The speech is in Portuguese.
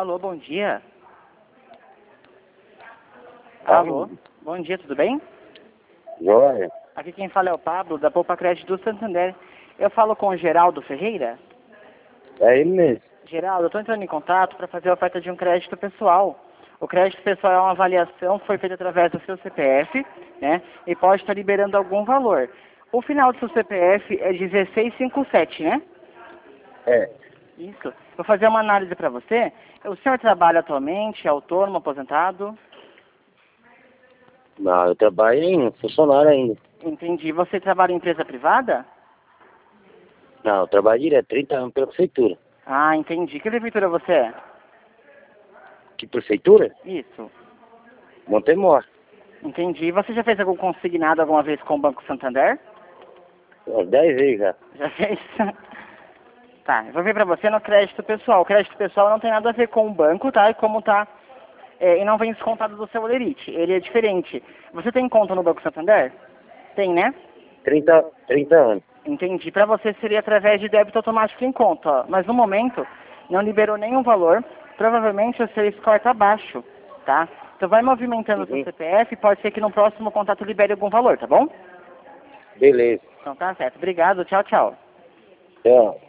Alô, bom dia. Alô. Alô, bom dia, tudo bem? Joia. Aqui quem fala é o Pablo, da Poupa Crédito do Santander. Eu falo com o Geraldo Ferreira. É ele mesmo. Geraldo, eu estou entrando em contato para fazer a oferta de um crédito pessoal. O crédito pessoal é uma avaliação que foi feita através do seu CPF, né? E pode estar liberando algum valor. O final do seu CPF é 1657, né? É. Isso. Vou fazer uma análise para você. O senhor trabalha atualmente, é autônomo, aposentado? Não, eu trabalho em funcionário ainda. Entendi. Você trabalha em empresa privada? Não, eu trabalho direto, 30 anos pela prefeitura. Ah, entendi. Que prefeitura você é? Que prefeitura? Isso. Montemor. Entendi. Você já fez algum consignado alguma vez com o Banco Santander? Umas 10 vezes já. Já fez? Tá, eu vou ver pra você no crédito pessoal. O crédito pessoal não tem nada a ver com o banco, tá? E como tá... e não vem descontado do seu Olerite. Ele é diferente. Você tem conta no Banco Santander? Tem, né? 30 anos. Entendi. Para você seria através de débito automático em conta, ó. Mas no momento não liberou nenhum valor. Provavelmente o seu score está baixo, tá? Então vai movimentando o seu CPF, pode ser que no próximo contato libere algum valor, tá bom? Beleza. Então tá certo. Obrigado. Tchau, tchau. Tchau.